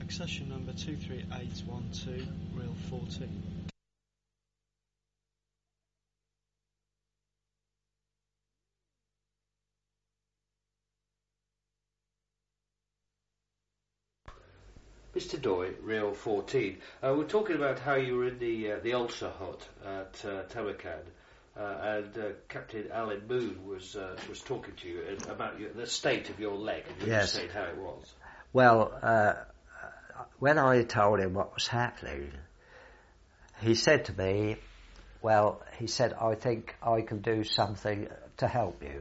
Accession number 23812, reel 14. Mr. Doy, reel 14. We're talking about how you were in the ulcer hut at Tamarkan, and Captain Alan Moon was talking to you about the state of your leg, and you were saying how it was. Well, when I told him what was happening, he said to me, I think I can do something to help you.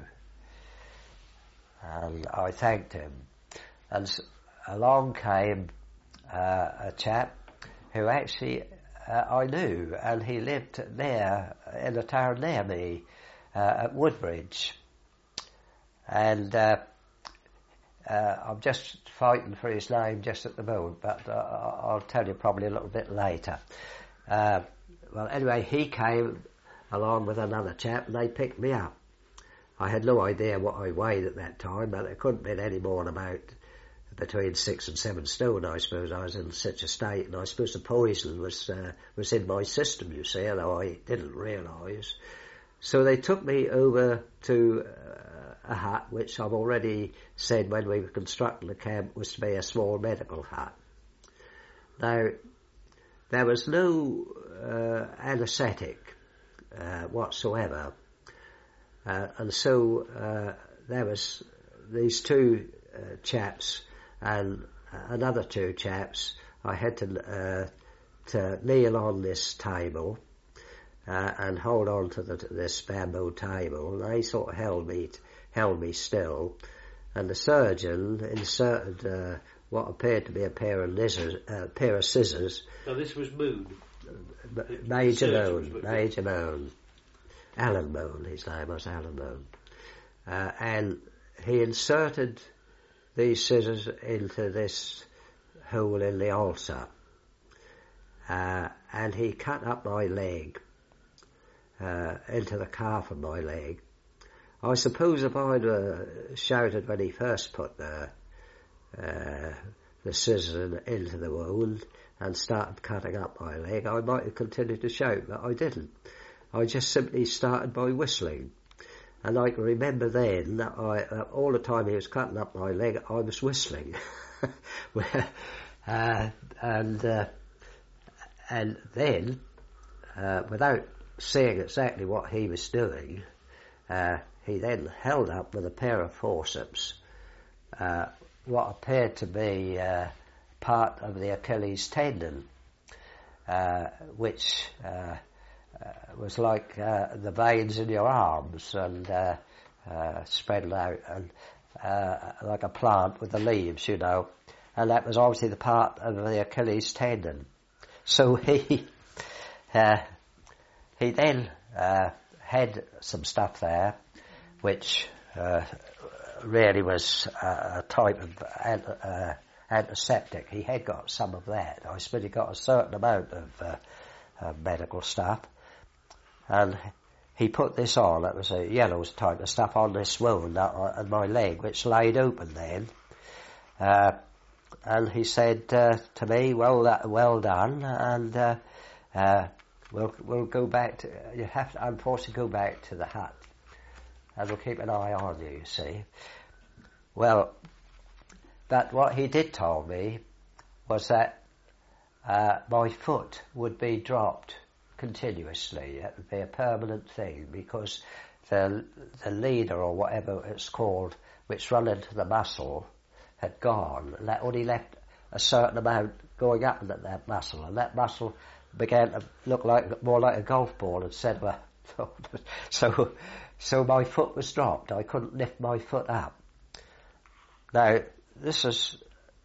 And I thanked him. And along came a chap who actually I knew, and he lived in a town near me, at Woodbridge. And I'm just fighting for his name just at the moment, but I'll tell you probably a little bit later. Well, anyway, he came along with another chap, and they picked me up. I had no idea what I weighed at that time, but it couldn't have been any more than about between 6 and 7 stone, I suppose. I was in such a state, and I suppose the poison was in my system, you see, although I didn't realise. So they took me over to a hut, which I've already said when we were constructing the camp was to be a small medical hut. Now, there was no anaesthetic whatsoever, and so there was these two chaps and another two chaps. I had to kneel on this table and hold on to this bamboo table. They sort of held me still, and the surgeon inserted what appeared to be a pair of scissors. Now this was Moon. Major Moon. Alan Moon, his name was Alan Moon. And he inserted these scissors into this hole in the ulcer. And he cut up my leg, into the calf of my leg. I suppose if I'd shouted when he first put the scissors into the wound and started cutting up my leg, I might have continued to shout, but I didn't. I just simply started by whistling. And I can remember then that all the time he was cutting up my leg, I was whistling. And then, without seeing exactly what he was doing, he then held up with a pair of forceps what appeared to be part of the Achilles tendon, which was like the veins in your arms and spread out and like a plant with the leaves, you know, and that was obviously the part of the Achilles tendon. So he then had some stuff there which really was a type of antiseptic. He had got some of that. I suppose he got a certain amount of medical stuff. And he put this on, it was a yellow type of stuff, on this wound on my leg, which laid open then. And he said to me, well done, and we'll go back to, you have to unfortunately go back to the hut, and we'll keep an eye on you, you see. Well, but what he did tell me was that my foot would be dropped continuously. It would be a permanent thing, because the leader, or whatever it's called, which run into the muscle, had gone, and that only left a certain amount going up into that muscle, and that muscle began to look more like a golf ball instead of a... So my foot was dropped. I couldn't lift my foot up. Now, this is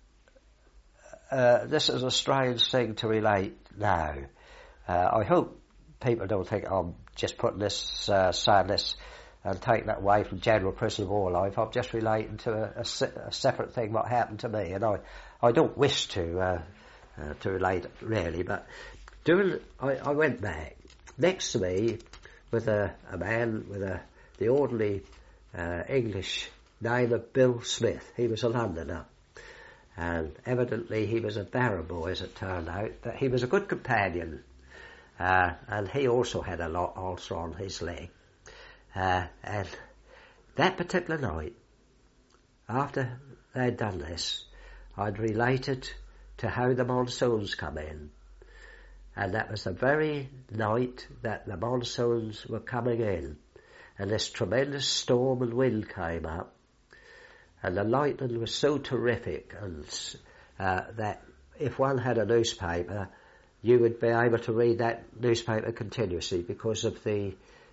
a strange thing to relate now. I hope people don't think I'm just putting this sadness and taking that away from general prison of war life. I'm just relating to a separate thing what happened to me, and I don't wish to relate it really, but I went back. Next to me was a man with the ordinary English name of Bill Smith. He was a Londoner. and evidently he was a barrow boy, as it turned out, but he was a good companion, and he also had a ulcer on his leg. And that particular night, after they'd done this, I'd related to how the monsoons come in. And that was the very night that the monsoons were coming in. And this tremendous storm and wind came up. And the lightning was so terrific and that if one had a newspaper, you would be able to read that newspaper continuously because of the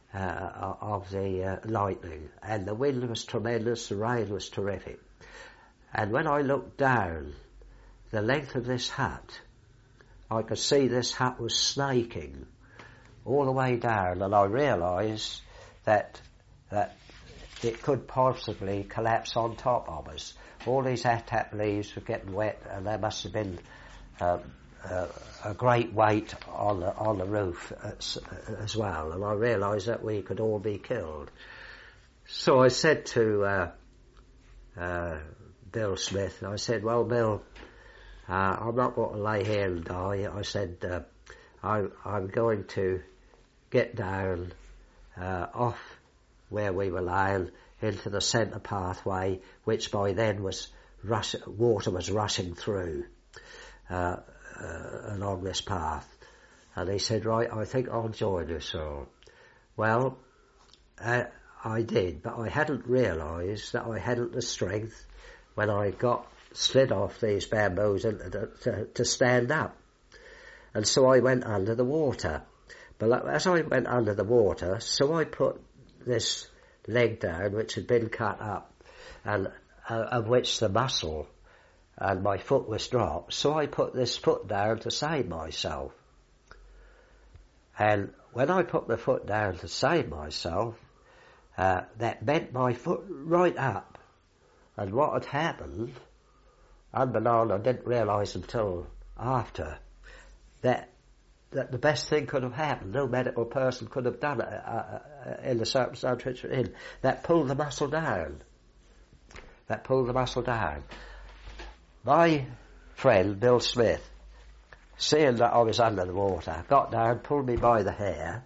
lightning. And the wind was tremendous, the rain was terrific. And when I looked down the length of this hut, I could see this hut was snaking all the way down, and I realised that it could possibly collapse on top of us. All these attap leaves were getting wet, and there must have been a great weight on the roof as well. And I realised that we could all be killed. So I said to Bill Smith, I said, "Well, Bill, I'm not going to lay here and die." I said, I'm going to get down off where we were lying into the centre pathway, which by then water was rushing through along this path. And he said, "Right, I think I'll join you, sir." Well, I did, but I hadn't realised that I hadn't the strength when I slid off these bamboos to stand up. And so I went under the water. But as I went under the water, so I put this leg down, which had been cut up, and of which the muscle and my foot was dropped. So I put this foot down to save myself. And when I put the foot down to save myself, that bent my foot right up. And what had happened, unbeknown, I didn't realise until after, that the best thing could have happened, no medical person could have done it in the circumstance which we're in, that pulled the muscle down. My friend, Bill Smith, seeing that I was under the water, got down, pulled me by the hair,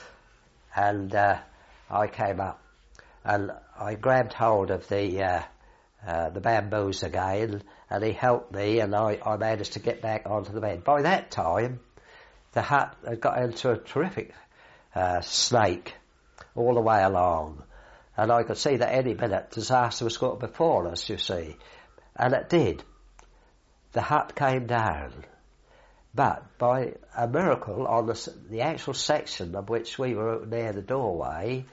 and I came up, and I grabbed hold of the bamboos again, and he helped me, and I managed to get back onto the bed. By that time, the hut had got into a terrific snake all the way along, and I could see that any minute disaster was going to befall us, you see. And it did. The hut came down. But by a miracle, on the actual section of which we were near the doorway,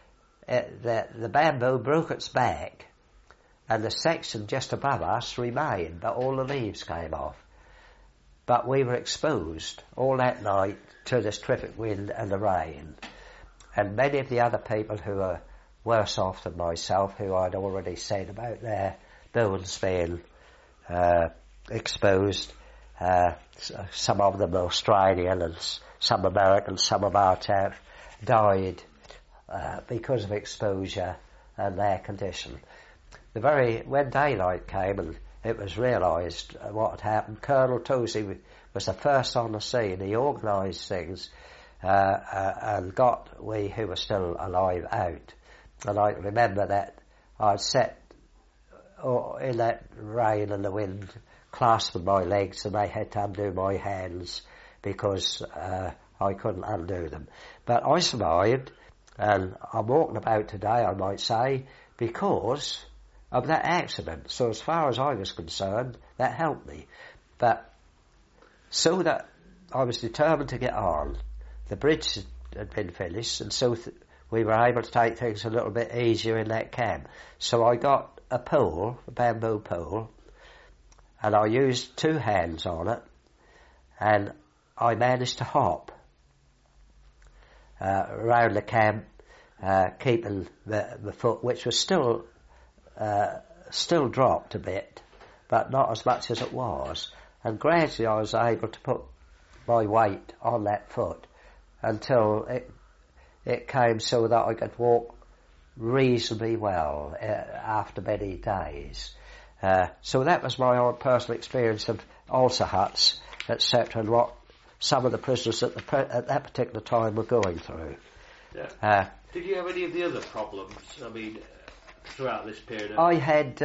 the bamboo broke its back, and the section just above us remained, but all the leaves came off. But we were exposed all that night to this terrific wind and the rain. And many of the other people who were worse off than myself, who I'd already said about their bones being exposed, some of them Australian and some American, some of our chaps, died because of exposure and their condition. When daylight came and it was realised what had happened, Colonel Toosey was the first on the scene. He organised things and got we who were still alive out. And I remember that I'd sat in that rain and the wind, clasping my legs, and they had to undo my hands because I couldn't undo them. But I survived, and I'm walking about today, I might say, because of that accident. So as far as I was concerned, that helped me. But so that I was determined to get on. The bridge had been finished, and so we were able to take things a little bit easier in that camp. So I got a pole, a bamboo pole, and I used 2 hands on it, and I managed to hop around the camp, keeping the foot, which was still dropped a bit, but not as much as it was. And gradually I was able to put my weight on that foot until it came so that I could walk reasonably well after many days. So that was my own personal experience of ulcer huts, etc., and what some of the prisoners at that particular time were going through. Yeah. Did you have any of the other problems? I mean, throughout this period? I had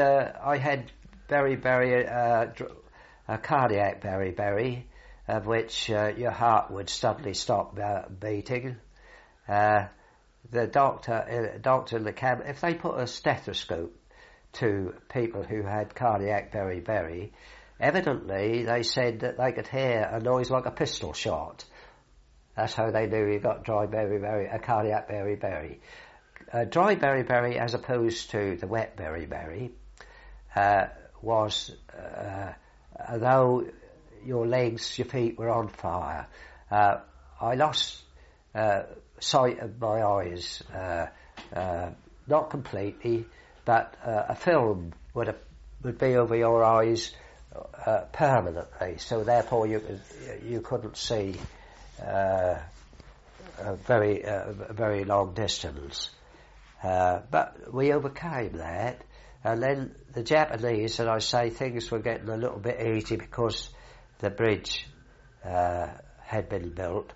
cardiac beriberi, of which your heart would suddenly stop beating. The doctor in the camp, if they put a stethoscope to people who had cardiac beriberi, evidently they said that they could hear a noise like a pistol shot. That's how they knew you got dry beriberi, a cardiac beriberi. Dry beriberi, as opposed to the wet beriberi, was though your legs, your feet were on fire. I lost sight of my eyes, not completely, but a film would be over your eyes permanently, so therefore you couldn't see a very long distance. But we overcame that, and then the Japanese, and I say things were getting a little bit easy because the bridge had been built.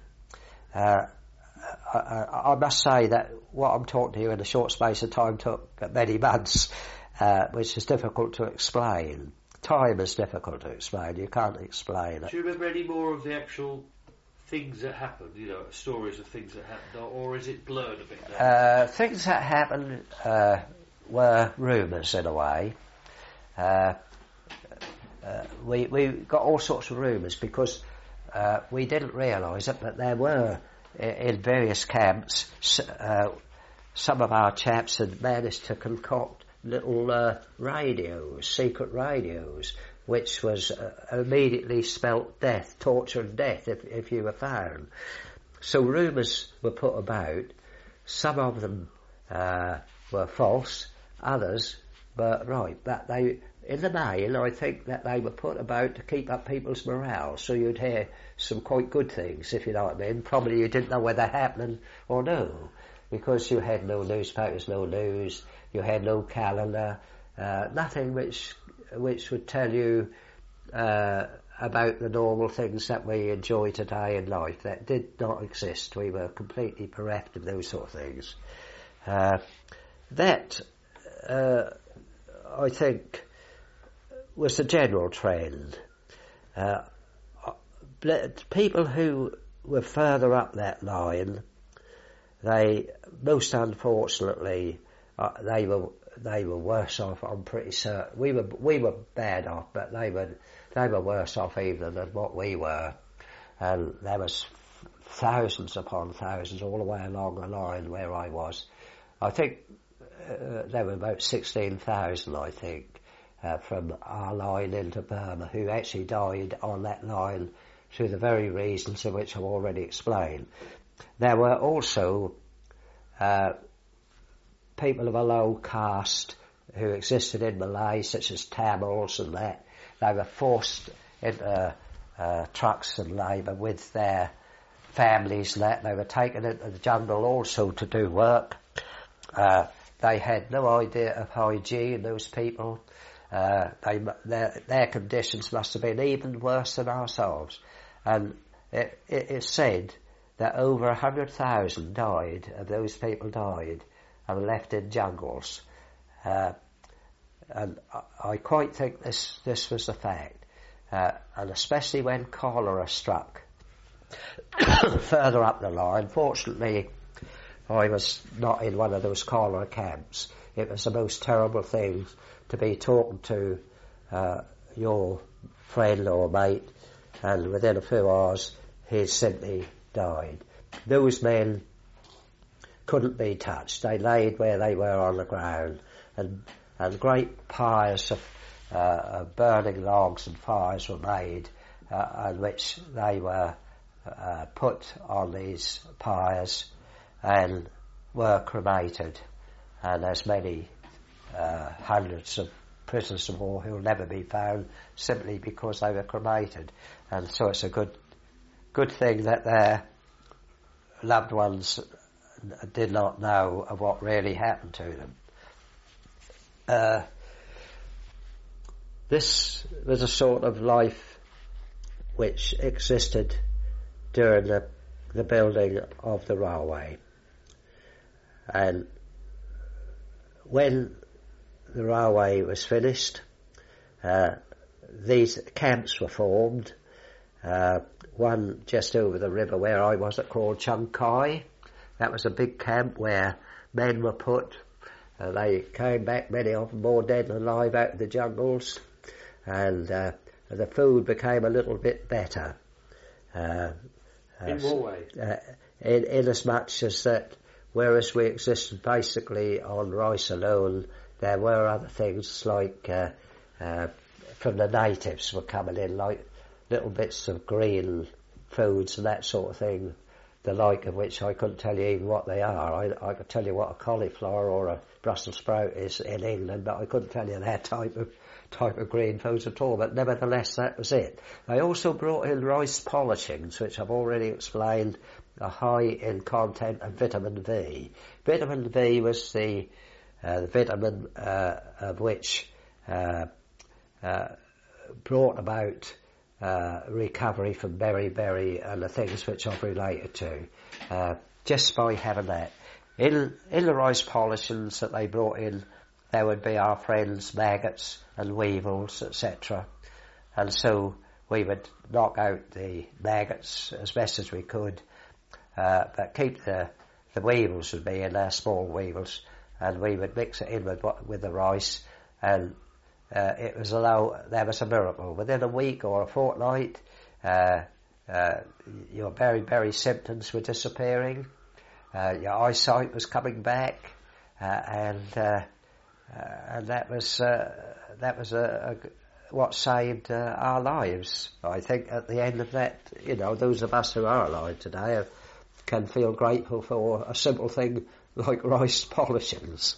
I must say that what I'm talking to you in a short space of time took many months, which is difficult to explain. Time is difficult to explain. You can't explain it. Do you remember any more of the actual things that happened, stories of things that happened, or is it blurred a bit now? Things that happened were rumours in a way. We got all sorts of rumours because we didn't realise it, but there were in various camps. Some of our chaps had managed to concoct little radios, secret radios, which was immediately spelt death, torture and death if you were found. So rumours were put about. Some of them were false, others were right. But they, in the main, I think that they were put about to keep up people's morale, so you'd hear some quite good things, if you know what I mean. Probably you didn't know whether they're happening or no, because you had no newspapers, no news, you had no calendar, nothing which would tell you about the normal things that we enjoy today in life. That did not exist. We were completely bereft of those sort of things. That, I think, was the general trend. People who were further up that line, they, most unfortunately, they were worse off. I'm pretty certain. We were bad off, but they were worse off even than what we were. And there was thousands upon thousands all the way along the line where I was. I think there were about 16,000, I think, from our line into Burma who actually died on that line through the very reasons of which I've already explained. There were also people of a low caste who existed in Malay, such as Tamils and that. They were forced into trucks and labour with their families and that. They were taken into the jungle also to do work. They had no idea of hygiene, those people. Their conditions must have been even worse than ourselves. And it is said that over 100,000 died, of those people died, and were left in jungles. And I quite think this was the fact. And especially when cholera struck further up the line. Fortunately, I was not in one of those cholera camps. It was the most terrible thing to be talking to your friend or mate, and within a few hours he simply died. Those men couldn't be touched. They laid where they were on the ground, and great pyres of burning logs and fires were made, on which they were put on these pyres and were cremated. And there's many hundreds of prisoners of war who will never be found simply because they were cremated. And so it's a good thing that their loved ones did not know of what really happened to them. this was a sort of life which existed during the building of the railway. And when the railway was finished, these camps were formed. One just over the river where I was, called Chung Kai. That was a big camp where men were put. They came back, many of them more dead than alive, out of the jungles, and the food became a little bit better. In what way? In as much as that, whereas we existed basically on rice alone, there were other things like from the natives were coming in, like little bits of green foods and that sort of thing, the like of which I couldn't tell you even what they are. I could tell you what a cauliflower or a Brussels sprout is in England, but I couldn't tell you that type of green foods at all. But nevertheless, that was it. They also brought in rice polishings, which I've already explained, are high in content of vitamin V. Vitamin V was the vitamin of which brought about recovery from beriberi and the things which I've related to, just by having that. In the rice polishings that they brought in, there would be our friends maggots and weevils, etc. And so we would knock out the maggots as best as we could, but keep the weevils would be in there, small weevils, and we would mix it in with the rice, and it was there was a miracle. Within a week or a fortnight, your beriberi symptoms were disappearing, your eyesight was coming back, and that was what saved our lives. I think at the end of that, those of us who are alive today can feel grateful for a simple thing like rice polishings.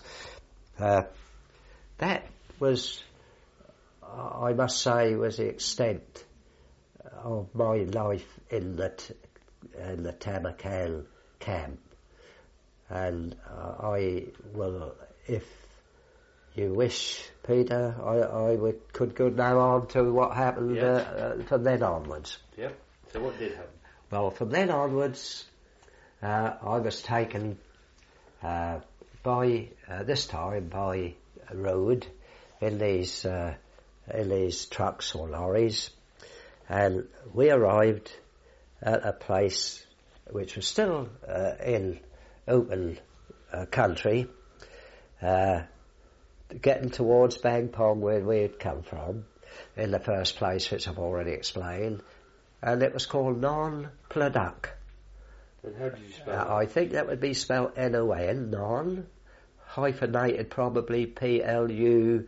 That was, I must say, was the extent of my life in the Tamarkan camp. And I will, if you wish, Peter, I could go now on to what happened from then onwards. Yep. So what did happen? Well, from then onwards, I was taken this time by road in these trucks or lorries, and we arrived at a place which was still in open country, getting towards Bangpong, where we had come from in the first place, which I've already explained, and it was called Non Pladuk. And how did you spell it? I think that would be spelled N-O-N, non, hyphenated probably P-L-U-D-U-C,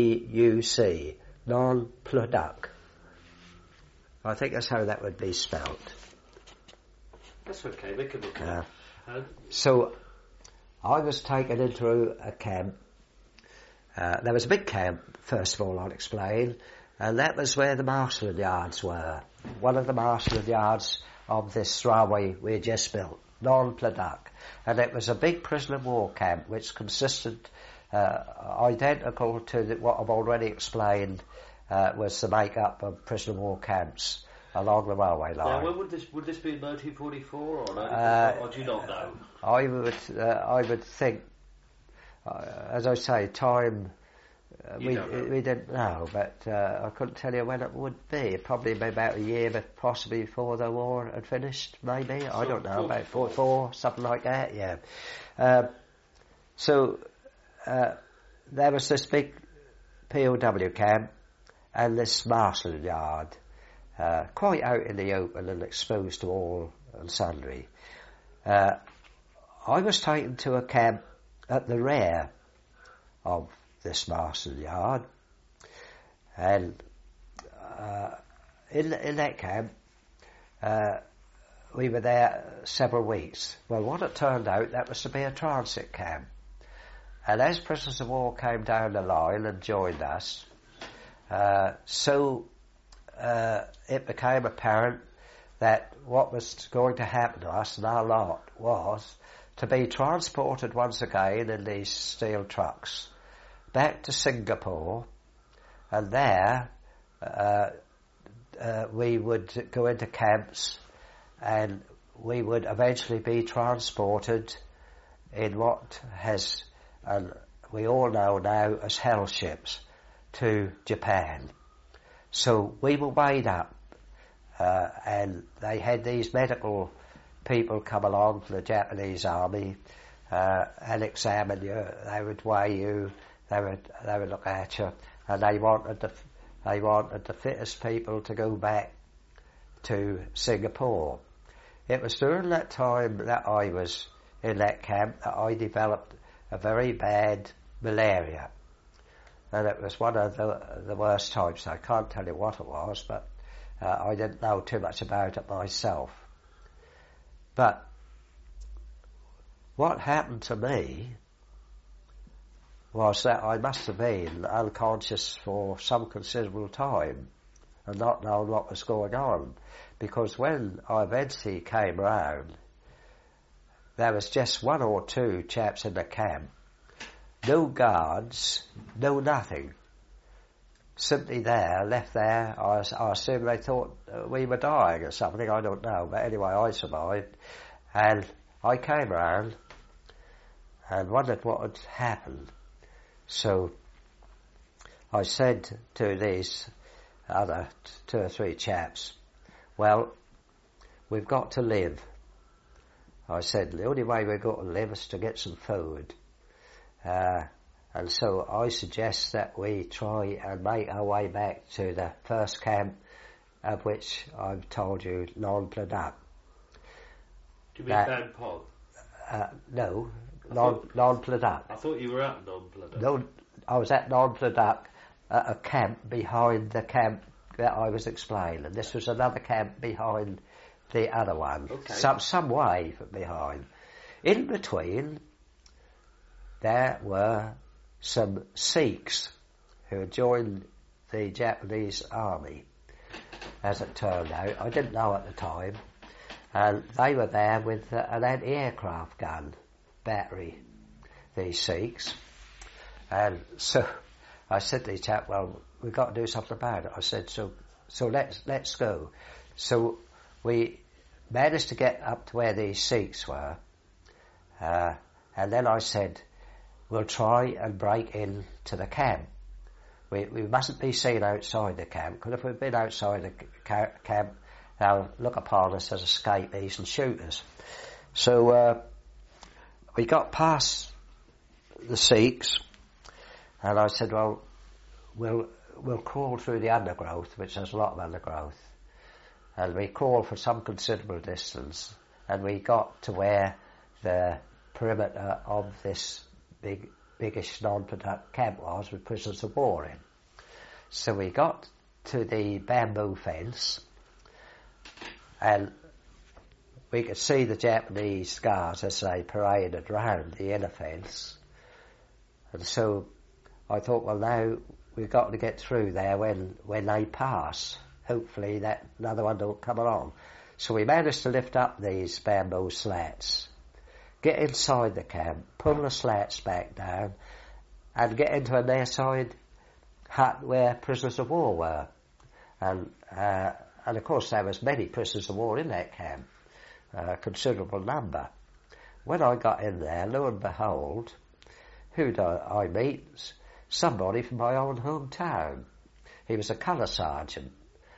Non Pladuk. I think that's how that would be spelled. That's okay, we can look at it. So, I was taken into a camp. There was a big camp, first of all, I'll explain, and that was where the marshalling yards were. One of the marshalling yards of this railway we had just built, Non Pladuk. And it was a big prisoner of war camp which consisted, identical to what I've already explained, was the make-up of prisoner of war camps along the railway line. Now, when would this be 1944 or 1945, or do you not know? I would think, as I say, time, we didn't know, but I couldn't tell you when it would be. It'd probably be about a year, but possibly before the war had finished, maybe. I don't know, about 44, something like that, yeah. So there was this big POW camp and this marshalling yard, quite out in the open and exposed to all and sundry. I was taken to a camp at the rear of this marshalling yard, and in that camp we were there several weeks. Well, what it turned out, that was to be a transit camp, and as prisoners of war came down the line and joined us, it became apparent that what was going to happen to us and our lot was to be transported once again in these steel trucks back to Singapore, and there we would go into camps, and we would eventually be transported in what has, we all know now as hell ships, to Japan. So we were weighed up, and they had these medical people come along from the Japanese army and examine you. They would weigh you. They would look at you, and they wanted the fittest people to go back to Singapore. It was during that time that I was in that camp that I developed a very bad malaria, and it was one of the worst types. I can't tell you what it was, but I didn't know too much about it myself. But what happened to me was that I must have been unconscious for some considerable time and not known what was going on, because when I eventually came round, there was just one or two chaps in the camp, no guards, no nothing, simply there, left there. I assume they thought we were dying or something, I don't know, but anyway I survived, and I came round and wondered what had happened. So I said to these other 2 or 3 chaps, well, we've got to live. I said, the only way we've got to live is to get some food. And so I suggest that we try and make our way back to the first camp, of which I've told you, Nong Pladuk. Do you mean Ban Pong? No, Nong Pladuk. I thought you were at Nong Pladuk. No, I was at Nong Pladuk, at a camp behind the camp that I was explaining. This was another camp behind the other one, okay. some way behind. In between, there were some Sikhs who had joined the Japanese army, as it turned out. I didn't know at the time. And they were there with an anti-aircraft gun battery, these Sikhs. And so I said to the chap, well, we've got to do something about it. I said, so let's go. So we managed to get up to where these Sikhs were, and then I said, we'll try and break into the camp. We mustn't be seen outside the camp, because if we've been outside the camp, they'll look upon us as escapees and shoot us. So we got past the Sikhs, and I said, well, we'll crawl through the undergrowth, which there's a lot of undergrowth. And we crawled for some considerable distance, and we got to where the perimeter of this biggish Nong Pladuk camp was, with prisoners of war in. So we got to the bamboo fence, and we could see the Japanese guards as they paraded round the inner fence. And so I thought, well, now we've got to get through there when they pass. Hopefully that another one don't come along. So we managed to lift up these bamboo slats, get inside the camp, pull the slats back down, and get into an airside hut where prisoners of war were. And of course there was many prisoners of war in that camp, a considerable number. When I got in there, lo and behold, who do I meet? Somebody from my own hometown. He was a colour sergeant.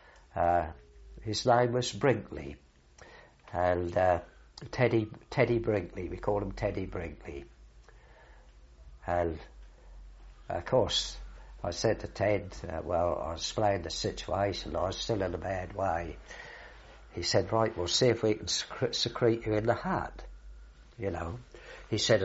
His name was Brinkley, and Teddy Brinkley. We called him Teddy Brinkley. And of course, I said to Ted, well, I explained the situation. I was still in a bad way. He said, right, we'll see if we can secrete you in the hut. You know, he said,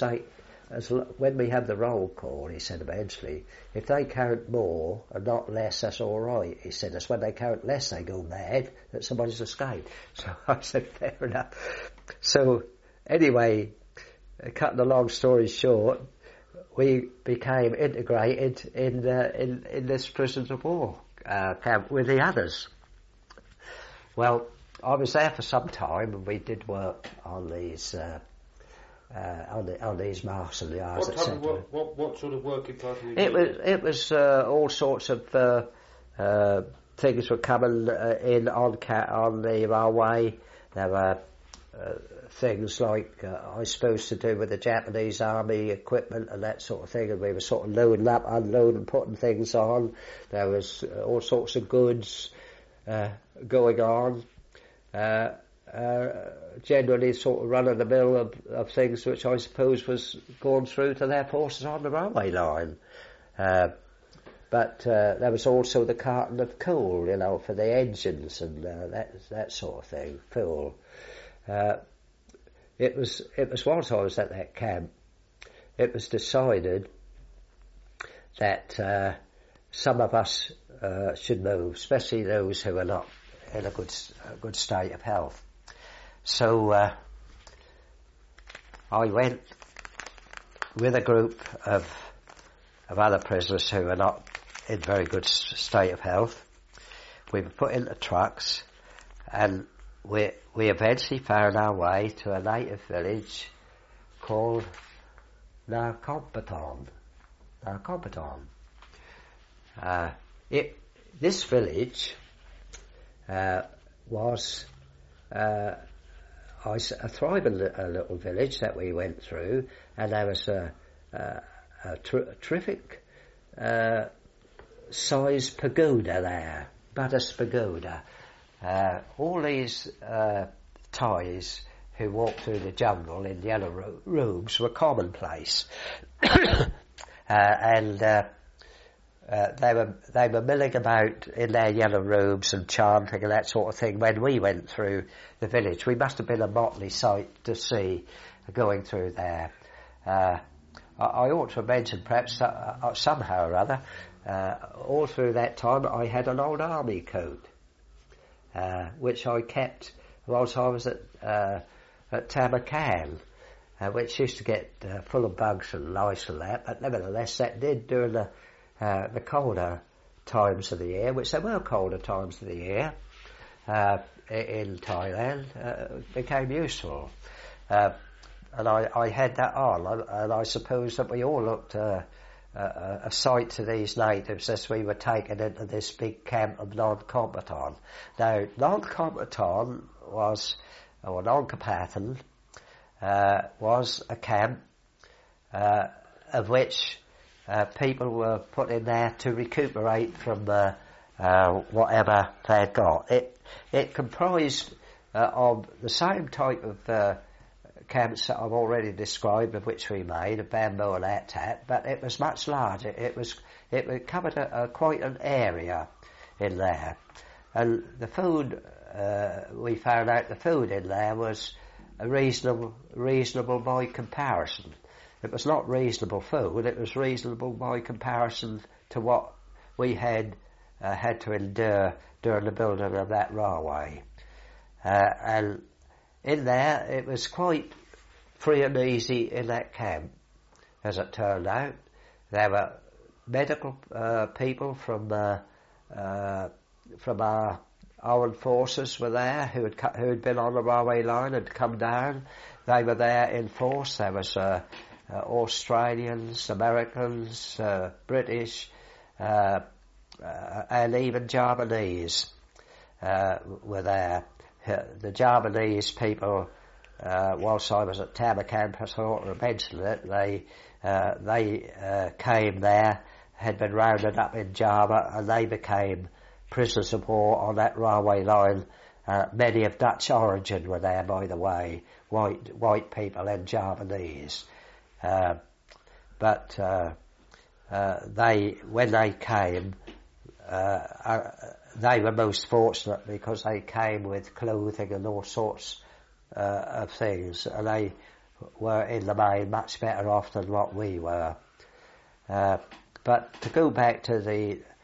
when we have the roll call, he said eventually, if they count more and not less, that's all right. He said, it's when they count less they go mad that somebody's escaped. So I said, fair enough. So anyway, cutting the long story short, we became integrated in this prisoners of war camp with the others. Well, I was there for some time, and we did work on these on these masts and yards, What type etc. of work, what sort of working party were you It was all sorts of things were coming in on the railway. There were things like, I suppose, to do with the Japanese army equipment and that sort of thing, and we were sort of loading up, unloading, putting things on. There was all sorts of goods going on. Generally sort of run-of-the-mill of things which I suppose was going through to their forces on the railway line. But there was also the carton of coal, for the engines and that sort of thing, fuel. It was whilst I was at that camp, it was decided that some of us should move, especially those who are not in a good state of health. So I went with a group of other prisoners who were not in very good state of health. We were put into trucks, and we eventually found our way to a native village called Narcompaton. This village was a thriving little village that we went through, and there was a terrific sized pagoda there, Buddhist pagoda. All these Thais who walked through the jungle in yellow robes were commonplace, and they were milling about in their yellow robes and chanting and that sort of thing when we went through the village. We must have been a motley sight to see going through there. I ought to have mentioned perhaps somehow or other, all through that time I had an old army coat, which I kept whilst I was at Tamarkan, which used to get full of bugs and lice and that, but nevertheless that did during the colder times of the year, which there were colder times of the year in Thailand, became useful. And I had that on, and I suppose that we all looked a sight to these natives as we were taken into this big camp of Nongkompatan. Now, Nongkompatan was a camp of which people were put in there to recuperate from whatever they had got. It comprised of the same type of camps that I've already described, of which we made, of bamboo and that, but it was much larger. It covered quite an area in there, and the food we found out the food in there was reasonable by comparison. It was not reasonable food, it was reasonable by comparison to what we had to endure during the building of that railway. And in there, it was quite free and easy in that camp, as it turned out. There were medical people from our armed forces were there who had been on the railway line and come down. They were there in force. There was Australians, Americans, British, and even Japanese were there. The Japanese people, whilst I was at Tamarkan, I ought to mention it, they came there, had been rounded up in Java, and they became prisoners of war on that railway line. Many of Dutch origin were there, by the way, white people and Japanese. But when they came, they were most fortunate because they came with clothing and all sorts of things, and they were in the main much better off than what we were. But to go back to the